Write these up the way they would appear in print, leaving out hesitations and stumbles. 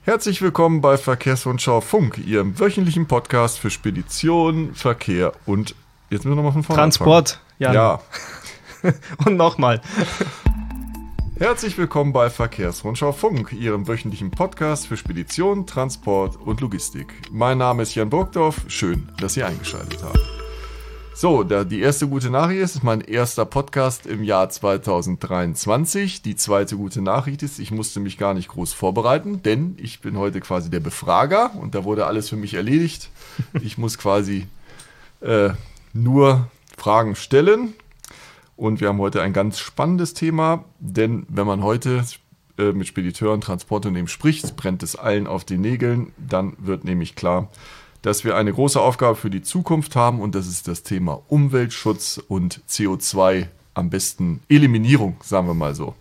Herzlich willkommen bei Verkehrsrundschau Funk, Ihrem wöchentlichen Podcast für Spedition, Verkehr und, jetzt müssen wir nochmal von vorne Transport, Jan. Ja. Und nochmal. Herzlich willkommen bei Verkehrsrundschau Funk, Ihrem wöchentlichen Podcast für Spedition, Transport und Logistik. Mein Name ist Jan Burgdorf, schön, dass Sie eingeschaltet haben. So, die erste gute Nachricht ist mein erster Podcast im Jahr 2023. Die zweite gute Nachricht ist, ich musste mich gar nicht groß vorbereiten, denn ich bin heute quasi der Befrager und da wurde alles für mich erledigt. Ich muss quasi nur Fragen stellen und wir haben heute ein ganz spannendes Thema, denn wenn man heute mit Spediteuren, Transportunternehmen spricht, brennt es allen auf den Nägeln, dann wird nämlich klar, dass wir eine große Aufgabe für die Zukunft haben und das ist das Thema Umweltschutz und CO2, am besten Eliminierung, sagen wir mal so.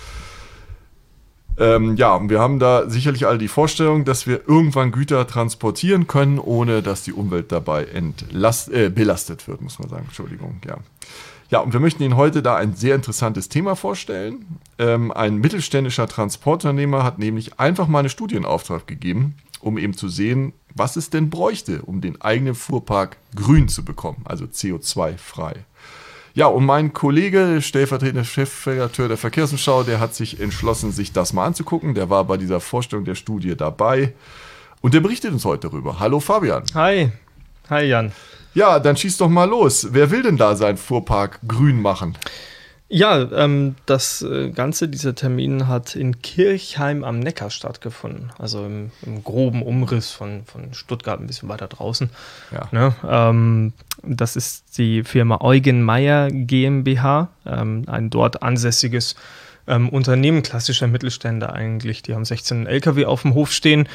Und wir haben da sicherlich alle die Vorstellung, dass wir irgendwann Güter transportieren können, ohne dass die Umwelt dabei belastet wird, muss man sagen. Entschuldigung, ja. Ja, und wir möchten Ihnen heute da ein sehr interessantes Thema vorstellen. Ein mittelständischer Transportunternehmer hat nämlich einfach mal eine Studie in Auftrag gegeben, um eben zu sehen, was es denn bräuchte, um den eigenen Fuhrpark grün zu bekommen, also CO2-frei. Ja, und mein Kollege, stellvertretender Chefredakteur der Verkehrsrundschau, der hat sich entschlossen, sich das mal anzugucken. Der war bei dieser Vorstellung der Studie dabei und der berichtet uns heute darüber. Hallo Fabian. Hi Jan. Ja, dann schieß doch mal los. Wer will denn da seinen Fuhrpark grün machen? Ja, dieser Termin hat in Kirchheim am Neckar stattgefunden. Also im groben Umriss von Stuttgart, ein bisschen weiter draußen. Ja. Ne? Das ist die Firma Eugen Meyer GmbH, ein dort ansässiges Unternehmen, klassischer Mittelständler eigentlich. Die haben 16 LKW auf dem Hof stehen,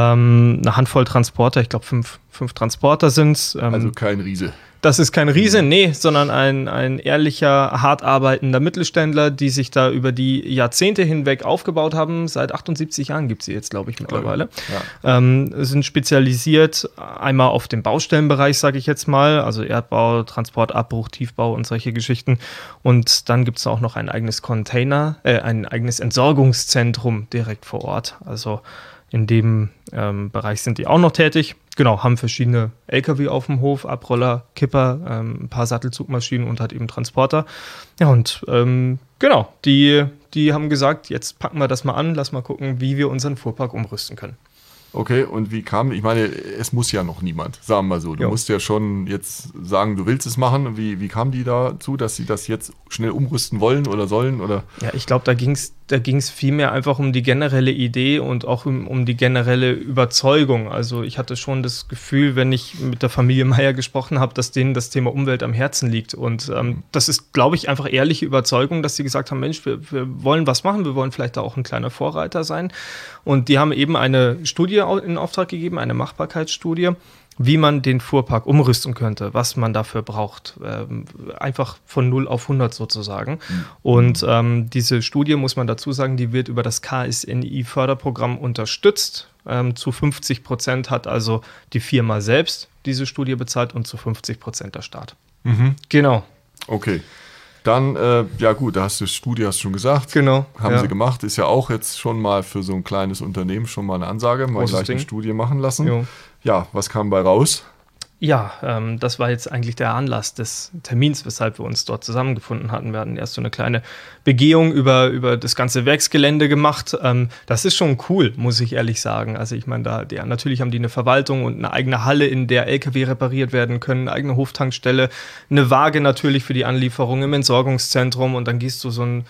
eine Handvoll Transporter, ich glaube 5 Transporter sind es. Also kein Riese. Das ist kein Riese, nee, sondern ein ehrlicher, hart arbeitender Mittelständler, die sich da über die Jahrzehnte hinweg aufgebaut haben. Seit 78 Jahren gibt es sie jetzt, glaube ich, mittlerweile. Ja. Sind spezialisiert einmal auf den Baustellenbereich, sage ich jetzt mal, also Erdbau, Transport, Abbruch, Tiefbau und solche Geschichten. Und dann gibt es auch noch ein eigenes ein eigenes Entsorgungszentrum direkt vor Ort. Also in dem Bereich sind die auch noch tätig. Genau, haben verschiedene LKW auf dem Hof, Abroller, Kipper, ein paar Sattelzugmaschinen und halt eben Transporter. Ja, und genau, die haben gesagt, jetzt packen wir das mal an, lass mal gucken, wie wir unseren Fuhrpark umrüsten können. Okay, und wie kam, ich meine, es muss ja noch niemand, sagen wir mal so. Du musst ja schon jetzt sagen, du willst es machen. Wie kam die dazu, dass sie das jetzt schnell umrüsten wollen oder sollen? Oder? Ja, ich glaube, da ging's vielmehr einfach um die generelle Idee und auch um die generelle Überzeugung. Also ich hatte schon das Gefühl, wenn ich mit der Familie Meyer gesprochen habe, dass denen das Thema Umwelt am Herzen liegt. Und das ist, glaube ich, einfach ehrliche Überzeugung, dass sie gesagt haben, Mensch, wir wollen was machen, wir wollen vielleicht da auch ein kleiner Vorreiter sein. Und die haben eben eine Studie in Auftrag gegeben, eine Machbarkeitsstudie, wie man den Fuhrpark umrüsten könnte, was man dafür braucht. Einfach von 0 auf 100 sozusagen. Und diese Studie, muss man dazu sagen, die wird über das KSNI-Förderprogramm unterstützt. Zu 50% hat also die Firma selbst diese Studie bezahlt und zu 50% der Staat. Mhm. Genau. Okay. Dann, ja gut, da hast du Studie, hast du schon gesagt. Genau. Haben sie gemacht. Ist ja auch jetzt schon mal für so ein kleines Unternehmen schon mal eine Ansage. Mal Großes gleich Ding. eine Studie machen lassen. Jo. Ja, was kam bei raus? Ja, das war jetzt eigentlich der Anlass des Termins, weshalb wir uns dort zusammengefunden hatten. Wir hatten erst so eine kleine Begehung über das ganze Werksgelände gemacht. Das ist schon cool, muss ich ehrlich sagen. Also ich meine, natürlich haben die eine Verwaltung und eine eigene Halle, in der LKW repariert werden können, eine eigene Hoftankstelle, eine Waage natürlich für die Anlieferung im Entsorgungszentrum und dann gehst du so einen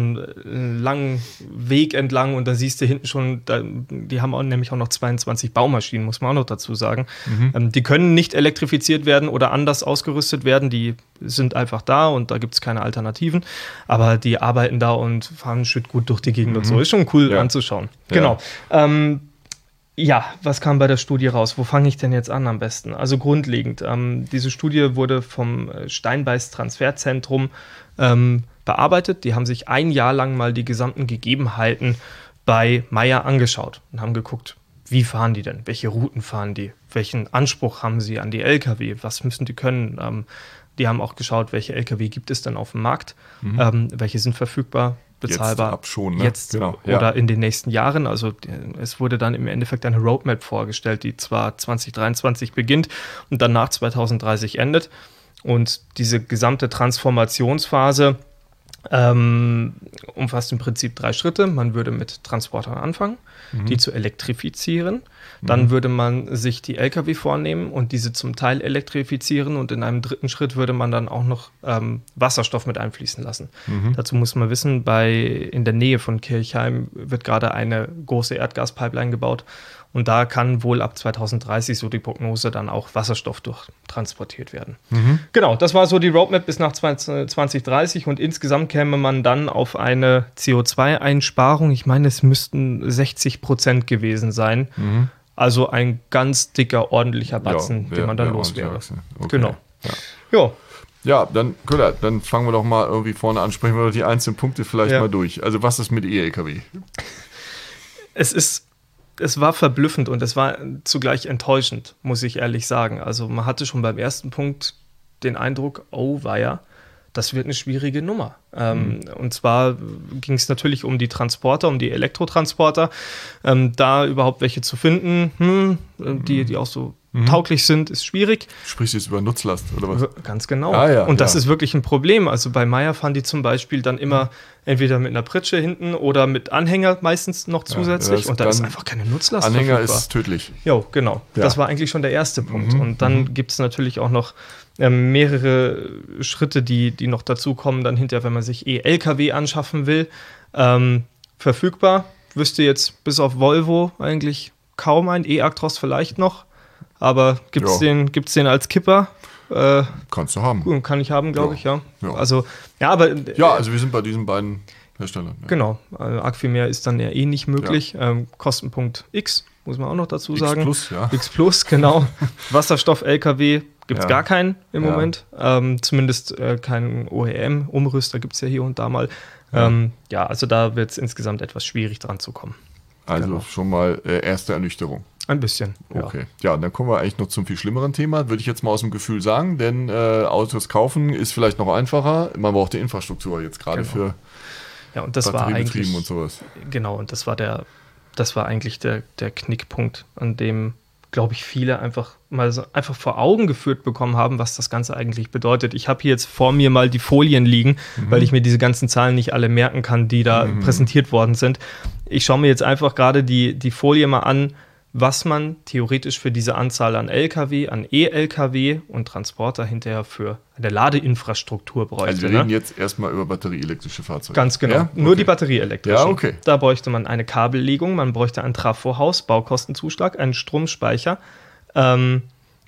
langen Weg entlang und da siehst du hinten schon, die haben nämlich auch noch 22 Baumaschinen, muss man auch noch dazu sagen. Die können nicht elektrifiziert werden oder anders ausgerüstet werden, die sind einfach da und da gibt es keine Alternativen, aber die arbeiten da und fahren schön gut durch die Gegend und so. Ist schon cool anzuschauen. Ja. Genau. Ja, was kam bei der Studie raus? Wo fange ich denn jetzt an am besten? Also grundlegend, diese Studie wurde vom Steinbeiß Transferzentrum bearbeitet. Die haben sich ein Jahr lang mal die gesamten Gegebenheiten bei Meyer angeschaut und haben geguckt, wie fahren die denn? Welche Routen fahren die? Welchen Anspruch haben sie an die LKW? Was müssen die können? Die haben auch geschaut, welche LKW gibt es denn auf dem Markt? Welche sind verfügbar? bezahlbar. Jetzt ab schon, ne? Jetzt oder in den nächsten Jahren. Also es wurde dann im Endeffekt eine Roadmap vorgestellt, die zwar 2023 beginnt und dann nach 2030 endet. Und diese gesamte Transformationsphase umfasst im Prinzip 3 Schritte. Man würde mit Transportern anfangen, die zu elektrifizieren. Dann würde man sich die Lkw vornehmen und diese zum Teil elektrifizieren. Und in einem 3. Schritt würde man dann auch noch Wasserstoff mit einfließen lassen. Dazu muss man wissen, in der Nähe von Kirchheim wird gerade eine große Erdgaspipeline gebaut. Und da kann wohl ab 2030, so die Prognose, dann auch Wasserstoff durchtransportiert werden. Genau, das war so die Roadmap bis nach 2030 und insgesamt käme man dann auf eine CO2-Einsparung. Ich meine, es müssten 60% gewesen sein. Also ein ganz dicker, ordentlicher Batzen, den man dann los wäre. Okay. Genau. Ja, dann fangen wir doch mal irgendwie vorne an. Sprechen wir doch die einzelnen Punkte vielleicht mal durch. Also was ist mit E-Lkw? Es war verblüffend und es war zugleich enttäuschend, muss ich ehrlich sagen. Also man hatte schon beim ersten Punkt den Eindruck, oh weia, das wird eine schwierige Nummer. Und zwar ging es natürlich um die Transporter, um die Elektrotransporter. Da überhaupt welche zu finden, die auch so tauglich sind, ist schwierig. Sprichst du jetzt über Nutzlast oder was? Ganz genau. Und das ist wirklich ein Problem. Also bei Meyer fahren die zum Beispiel dann immer entweder mit einer Pritsche hinten oder mit Anhänger meistens noch zusätzlich. Und da ist einfach keine Nutzlast Anhänger verfügbar. ist tödlich. Jo, genau. Ja. Das war eigentlich schon der erste Punkt. Und dann gibt es natürlich auch noch mehrere Schritte, die noch dazukommen, dann hinterher, wenn man sich E-Lkw anschaffen will. Verfügbar, wüsste jetzt bis auf Volvo eigentlich kaum ein, E-Actros vielleicht noch. Aber gibt's den als Kipper? Kannst du haben. Gut, kann ich haben, glaube ich, ja. Also wir sind bei diesen beiden Herstellern. Ja. Genau. Arg viel mehr ist dann ja nicht möglich. Ja. Kostenpunkt X, muss man auch noch dazu sagen. X+, ja. X+, genau. Wasserstoff-Lkw gibt es gar keinen im Moment. Zumindest keinen OEM-Umrüster gibt es ja hier und da mal. Also da wird es insgesamt etwas schwierig dran zu kommen. Also schon mal erste Ernüchterung. Ein bisschen, Okay. Ja, dann kommen wir eigentlich noch zum viel schlimmeren Thema, würde ich jetzt mal aus dem Gefühl sagen, denn Autos kaufen ist vielleicht noch einfacher. Man braucht die Infrastruktur jetzt gerade für und das Batteriebetrieben und sowas. Genau, und das war eigentlich der Knickpunkt, an dem, glaube ich, viele einfach vor Augen geführt bekommen haben, was das Ganze eigentlich bedeutet. Ich habe hier jetzt vor mir mal die Folien liegen, weil ich mir diese ganzen Zahlen nicht alle merken kann, die da präsentiert worden sind. Ich schaue mir jetzt einfach gerade die Folie mal an, was man theoretisch für diese Anzahl an Lkw, an E-Lkw und Transporter hinterher für eine Ladeinfrastruktur bräuchte. Also wir reden jetzt erstmal über batterieelektrische Fahrzeuge. Ganz genau, ja? Nur die batterieelektrischen. Ja, okay. Da bräuchte man eine Kabellegung, man bräuchte ein Trafohaus, Baukostenzuschlag, einen Stromspeicher, ein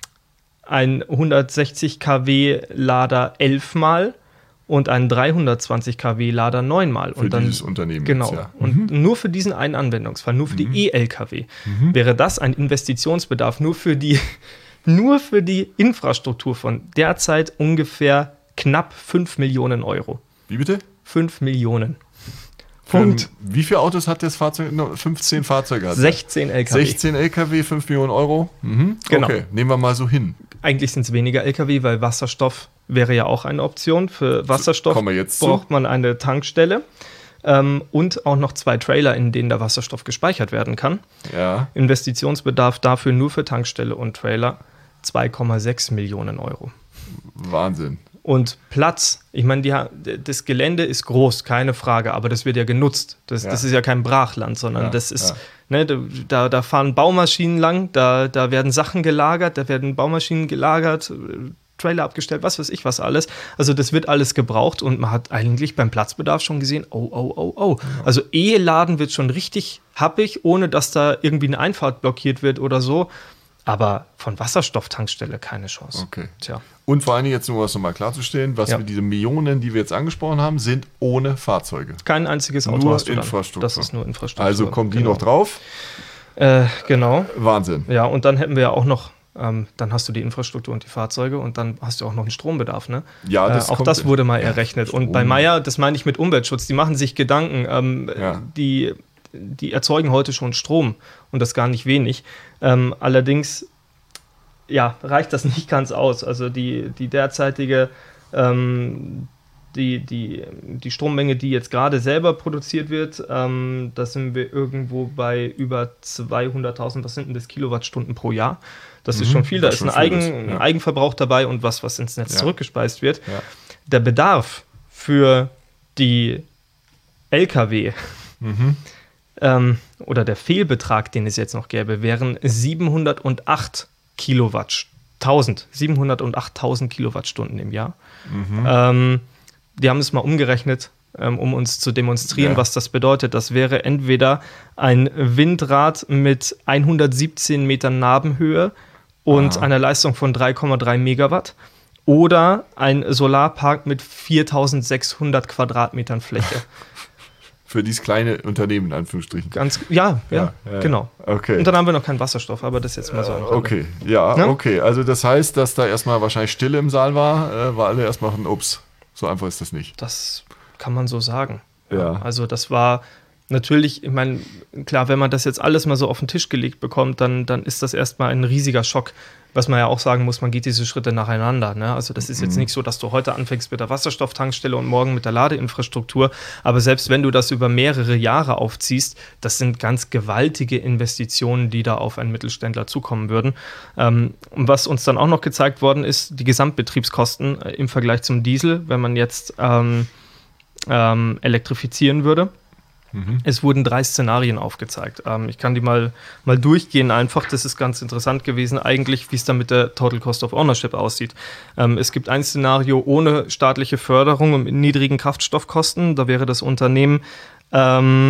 160 kW Lader 11-mal und einen 320 kW Lader 9-mal. Für dieses Unternehmen. Genau. Jetzt, ja. Und nur für diesen einen Anwendungsfall, nur für die E-Lkw, wäre das ein Investitionsbedarf nur für die Infrastruktur von derzeit ungefähr knapp 5 Millionen Euro. Wie bitte? 5 Millionen. Punkt. Wie viele Autos hat das Fahrzeug? 15 Fahrzeuge hat 16 Lkw. 16 Lkw, 5 Millionen Euro? Genau. Okay, nehmen wir mal so hin. Eigentlich sind es weniger Lkw, weil Wasserstoff wäre ja auch eine Option. Für Wasserstoff braucht man eine Tankstelle und auch noch 2 Trailer, in denen der Wasserstoff gespeichert werden kann. Ja. Investitionsbedarf dafür nur für Tankstelle und Trailer 2,6 Millionen Euro. Wahnsinn. Und Platz, ich meine, das Gelände ist groß, keine Frage, aber das wird ja genutzt. Das ist ja kein Brachland, sondern das ist, da fahren Baumaschinen lang, da werden Sachen gelagert, da werden Baumaschinen gelagert, Trailer abgestellt, was weiß ich was alles. Also das wird alles gebraucht und man hat eigentlich beim Platzbedarf schon gesehen, oh. Also E-Laden wird schon richtig happig, ohne dass da irgendwie eine Einfahrt blockiert wird oder so. Aber von Wasserstofftankstelle keine Chance. Okay. Tja. Und vor allem jetzt nur was nochmal klarzustellen, was wir diese Millionen, die wir jetzt angesprochen haben, sind ohne Fahrzeuge. Kein einziges Auto nur hast du Infrastruktur. Das ist nur Infrastruktur. Also kommen die noch drauf? Genau. Wahnsinn. Ja, und dann hätten wir ja auch noch, dann hast du die Infrastruktur und die Fahrzeuge und dann hast du auch noch einen Strombedarf, ne? Ja, auch das wurde mal errechnet. Strom. Und bei Meyer, das meine ich mit Umweltschutz, die machen sich Gedanken, die erzeugen heute schon Strom und das gar nicht wenig. Allerdings reicht das nicht ganz aus. Also die derzeitige die Strommenge, die jetzt gerade selber produziert wird, da sind wir irgendwo bei über 200.000, was sind denn das, Kilowattstunden pro Jahr? Das ist schon viel, da ist ein Eigenverbrauch dabei und was ins Netz zurückgespeist wird. Ja. Der Bedarf für die LKW oder der Fehlbetrag, den es jetzt noch gäbe, wären 708 Kilowattstunden im Jahr. Die haben es mal umgerechnet, um uns zu demonstrieren, was das bedeutet. Das wäre entweder ein Windrad mit 117 Metern Nabenhöhe und einer Leistung von 3,3 Megawatt oder ein Solarpark mit 4.600 Quadratmetern Fläche. Für dieses kleine Unternehmen, in Anführungsstrichen. Genau. Okay. Und dann haben wir noch keinen Wasserstoff, aber das jetzt mal so. Okay, okay. Also das heißt, dass da erstmal wahrscheinlich Stille im Saal war alle erstmal ein Ups. So einfach ist das nicht. Das kann man so sagen. Ja. Also das war natürlich, ich meine, klar, wenn man das jetzt alles mal so auf den Tisch gelegt bekommt, dann ist das erstmal ein riesiger Schock. Was man ja auch sagen muss, man geht diese Schritte nacheinander. Ne? Also das ist jetzt nicht so, dass du heute anfängst mit der Wasserstofftankstelle und morgen mit der Ladeinfrastruktur. Aber selbst wenn du das über mehrere Jahre aufziehst, das sind ganz gewaltige Investitionen, die da auf einen Mittelständler zukommen würden. Und was uns dann auch noch gezeigt worden ist, die Gesamtbetriebskosten im Vergleich zum Diesel, wenn man jetzt elektrifizieren würde. Es wurden 3 Szenarien aufgezeigt. Ich kann die mal durchgehen einfach. Das ist ganz interessant gewesen eigentlich, wie es dann mit der Total Cost of Ownership aussieht. Es gibt ein Szenario ohne staatliche Förderung und mit niedrigen Kraftstoffkosten. Da wäre das Unternehmen bei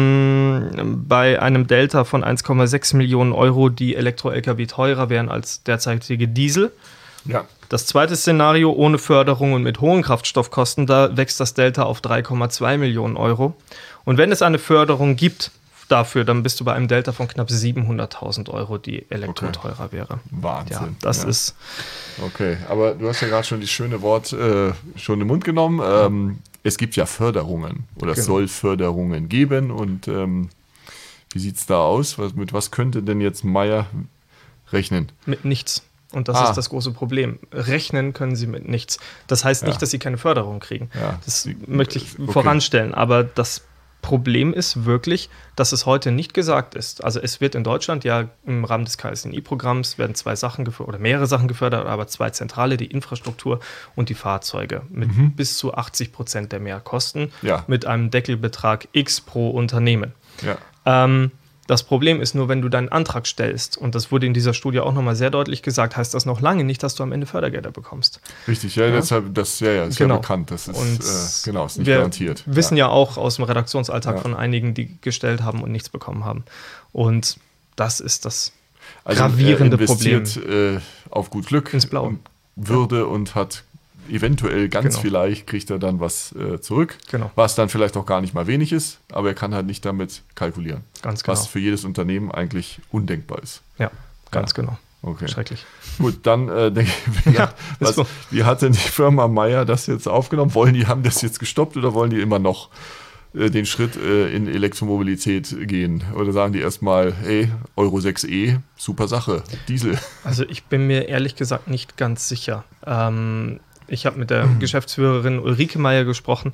einem Delta von 1,6 Millionen Euro, die Elektro-Lkw teurer wären als derzeitige Diesel. Ja. Das zweite Szenario ohne Förderung und mit hohen Kraftstoffkosten, da wächst das Delta auf 3,2 Millionen Euro. Und wenn es eine Förderung gibt dafür, dann bist du bei einem Delta von knapp 700.000 Euro, die teurer wäre. Wahnsinn. Ja, das ist... Okay, aber du hast ja gerade schon das schöne Wort schon im Mund genommen. Es gibt ja Förderungen oder es soll Förderungen geben. Und wie sieht es da aus? Mit was könnte denn jetzt Mayr rechnen? Mit nichts. Und das ist das große Problem. Rechnen können sie mit nichts. Das heißt nicht, dass sie keine Förderung kriegen. Ja. Das möchte ich voranstellen. Aber das Problem ist wirklich, dass es heute nicht gesagt ist. Also es wird in Deutschland ja im Rahmen des KSNI-Programms werden mehrere Sachen gefördert, aber 2 zentrale, die Infrastruktur und die Fahrzeuge mit bis zu 80% der Mehrkosten mit einem Deckelbetrag X pro Unternehmen. Ja. Das Problem ist nur, wenn du deinen Antrag stellst, und das wurde in dieser Studie auch nochmal sehr deutlich gesagt, heißt das noch lange nicht, dass du am Ende Fördergelder bekommst. Richtig, deshalb, das ist ja bekannt, das ist, ist nicht garantiert. Wir wissen ja auch aus dem Redaktionsalltag von einigen, die gestellt haben und nichts bekommen haben. Und das ist das gravierende Problem. Auf gut Glück ins Blaue. Und hat eventuell vielleicht kriegt er dann was zurück, was dann vielleicht auch gar nicht mal wenig ist, aber er kann halt nicht damit kalkulieren. Ganz genau. Was für jedes Unternehmen eigentlich undenkbar ist. Ja, ganz genau. Okay. Schrecklich. Gut, dann denke ich, wie hat denn die Firma Mayr das jetzt aufgenommen? Haben das jetzt gestoppt oder wollen die immer noch den Schritt in Elektromobilität gehen? Oder sagen die erstmal, Euro 6e, super Sache, Diesel? Also ich bin mir ehrlich gesagt nicht ganz sicher. Ich habe mit der Geschäftsführerin Ulrike Mayr gesprochen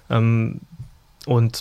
und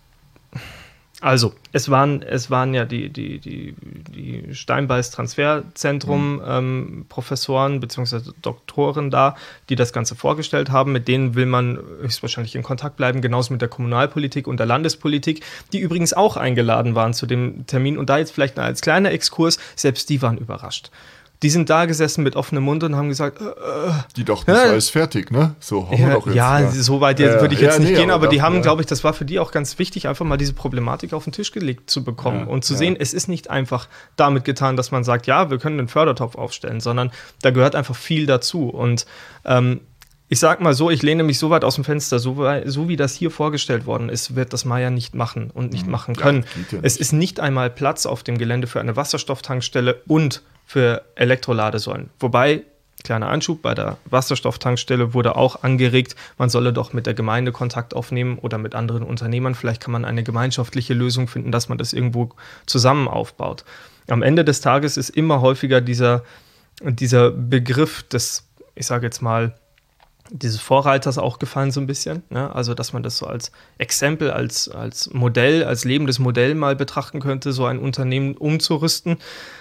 also es waren ja die Steinbeis Transferzentrum Professoren bzw. Doktoren da, die das Ganze vorgestellt haben. Mit denen will man höchstwahrscheinlich in Kontakt bleiben, genauso mit der Kommunalpolitik und der Landespolitik, die übrigens auch eingeladen waren zu dem Termin. Und da jetzt vielleicht als kleiner Exkurs, selbst die waren überrascht. Die sind da gesessen mit offenem Mund und haben gesagt, die dachten, das war jetzt fertig, ne? So, haben wir doch jetzt. Ja, so weit würde ich jetzt nicht gehen, aber die haben, glaube ich, das war für die auch ganz wichtig, einfach mal diese Problematik auf den Tisch gelegt zu bekommen und zu sehen, es ist nicht einfach damit getan, dass man sagt, ja, wir können einen Fördertopf aufstellen, sondern da gehört einfach viel dazu. Und ich sag mal so, ich lehne mich so weit aus dem Fenster, so wie das hier vorgestellt worden ist, wird das Mayr nicht machen und nicht machen können. Es ist nicht einmal Platz auf dem Gelände für eine Wasserstofftankstelle und für Elektroladesäulen. Wobei, kleiner Anschub, bei der Wasserstofftankstelle wurde auch angeregt, man solle doch mit der Gemeinde Kontakt aufnehmen oder mit anderen Unternehmern. Vielleicht kann man eine gemeinschaftliche Lösung finden, dass man das irgendwo zusammen aufbaut. Am Ende des Tages ist immer häufiger dieser Begriff des, ich sage jetzt mal, dieses Vorreiters auch gefallen so ein bisschen. Ne? Also, dass man das so als Exempel, als Modell, als lebendes Modell mal betrachten könnte, so ein Unternehmen umzurüsten.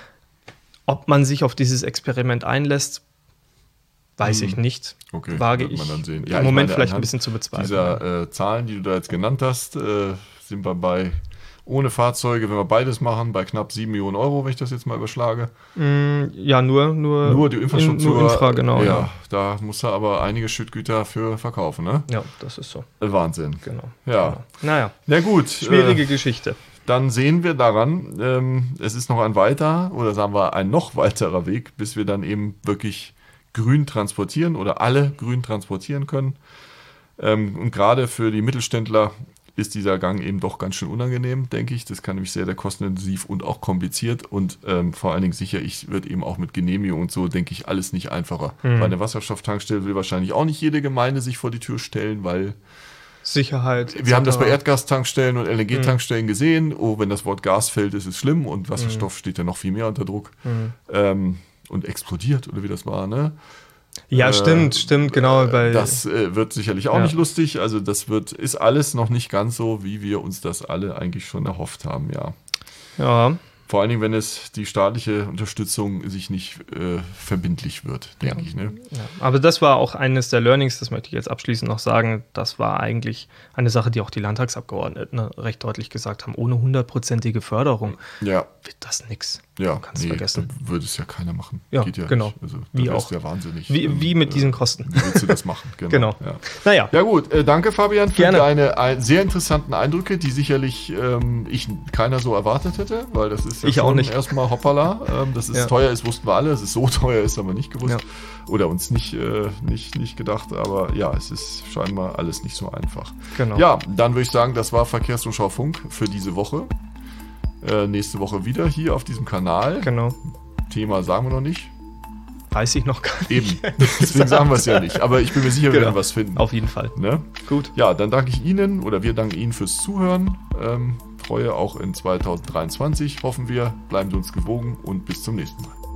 Ob man sich auf dieses Experiment einlässt, weiß ich nicht. Okay, wage wird man ich dann sehen. im Moment vielleicht ein bisschen zu bezweifeln. Dieser Zahlen, die du da jetzt genannt hast, sind wir bei ohne Fahrzeuge, wenn wir beides machen, bei knapp 7 Millionen Euro, wenn ich das jetzt mal überschlage. Ja, nur die Infrastruktur. Nur Infra, genau. Ja, da muss er aber einige Schüttgüter für verkaufen, ne? Ja, das ist so. Wahnsinn. Genau. Ja. Genau. Naja. Na gut. Schwierige Geschichte. Dann sehen wir daran, es ist noch ein weiter, oder sagen wir ein noch weiterer Weg, bis wir dann eben wirklich grün transportieren oder alle grün transportieren können. Und gerade für die Mittelständler ist dieser Gang eben doch ganz schön unangenehm, denke ich. Das kann nämlich sehr kostenintensiv und auch kompliziert und vor allen Dingen sicherlich wird eben auch mit Genehmigung und so, denke ich, alles nicht einfacher. Bei einer Wasserstofftankstelle will wahrscheinlich auch nicht jede Gemeinde sich vor die Tür stellen, weil Sicherheit. Wir haben das bei Erdgastankstellen und LNG-Tankstellen gesehen. Oh, wenn das Wort Gas fällt, ist es schlimm und Wasserstoff steht ja noch viel mehr unter Druck und explodiert, oder wie das war, ne? Ja, stimmt, genau. Das wird sicherlich auch nicht lustig. Also das ist alles noch nicht ganz so, wie wir uns das alle eigentlich schon erhofft haben, ja. Ja. Vor allen Dingen, wenn es die staatliche Unterstützung sich nicht verbindlich wird, denke ich. Ne? Ja. Aber das war auch eines der Learnings, das möchte ich jetzt abschließend noch sagen. Das war eigentlich eine Sache, die auch die Landtagsabgeordneten recht deutlich gesagt haben. Ohne 100%ige Förderung wird das nix. Ja, du kannst vergessen. Würde es ja keiner machen. Ja, geht ja genau. Nicht. Also, wie auch. Ja wahnsinnig. Wie mit diesen Kosten. Wie willst du das machen? Genau. Ja. Naja. Ja gut, danke Fabian für Gerne. deine sehr interessanten Eindrücke, die sicherlich keiner so erwartet hätte, weil das ist ja ich auch nicht. Erstmal hoppala. Dass es teuer ist, wussten wir alle. Dass es so teuer ist, haben wir nicht gewusst. Ja. Oder uns nicht gedacht. Aber ja, es ist scheinbar alles nicht so einfach. Genau. Ja, dann würde ich sagen, das war Verkehrsrundschau Funk für diese Woche. Nächste Woche wieder hier auf diesem Kanal. Genau. Thema sagen wir noch nicht. Weiß ich noch gar nicht. Eben, deswegen sagen wir es ja nicht. Aber ich bin mir sicher, wir werden was finden. Auf jeden Fall. Ne? Gut. Ja, dann danke ich Ihnen oder wir danken Ihnen fürs Zuhören. Treue auch in 2023, hoffen wir. Bleiben Sie uns gewogen und bis zum nächsten Mal.